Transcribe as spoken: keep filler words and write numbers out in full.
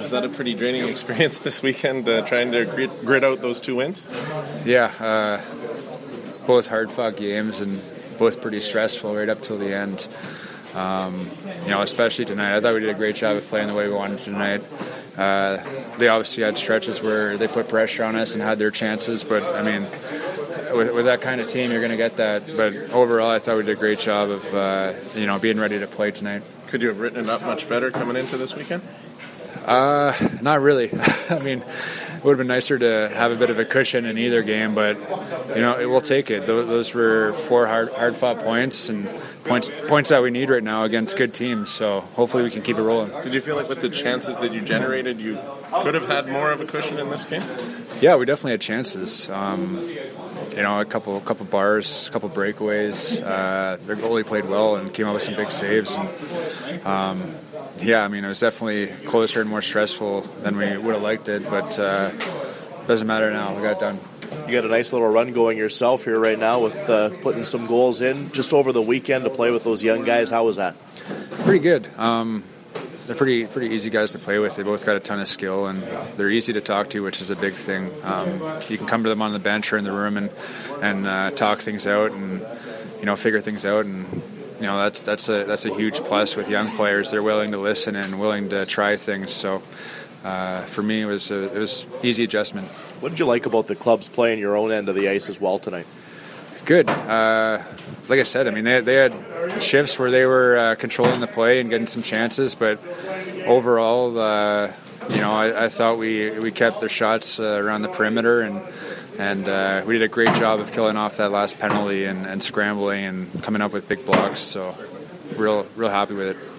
Was that a pretty draining experience this weekend, uh, trying to grit, grit out those two wins? Yeah, uh, both hard-fought games and both pretty stressful right up till the end. Um, you know, especially tonight. I thought we did a great job of playing the way we wanted tonight. Uh, they obviously had stretches where they put pressure on us and had their chances, but, I mean, with, with that kind of team, you're going to get that. But overall, I thought we did a great job of, uh, you know, being ready to play tonight. Could you have written it up much better coming into this weekend? Uh, not really. I mean, it would have been nicer to have a bit of a cushion in either game, but, you know, it, we'll take it. Those, those were four hard, hard-fought points and points points that we need right now against good teams, so hopefully we can keep it rolling. Did you feel like with the chances that you generated, you could have had more of a cushion in this game? Yeah, we definitely had chances. Um, you know, a couple couple bars, a couple breakaways. Uh, their goalie played well and came up with some big saves. And, um, yeah, I mean, it was definitely closer and more stressful than we would have liked it, but uh, doesn't matter now. We got it done. You got a nice little run going yourself here right now with uh, putting some goals in just over the weekend to play with those young guys. How was that? Pretty good. Um, they're pretty pretty easy guys to play with. They both got a ton of skill, and they're easy to talk to, which is a big thing. Um, you can come to them on the bench or in the room and and uh, talk things out and you know figure things out, and you know that's that's a that's a huge plus with young players. They're willing to listen and willing to try things. So. Uh, for me, it was a, it was easy adjustment. What did you like about the clubs playing your own end of the ice as well tonight? Good. Uh, like I said, I mean, they, they had shifts where they were uh, controlling the play and getting some chances, but overall, uh, you know, I, I thought we, we kept their shots uh, around the perimeter, and and uh, we did a great job of killing off that last penalty and, and scrambling and coming up with big blocks. So, real real happy with it.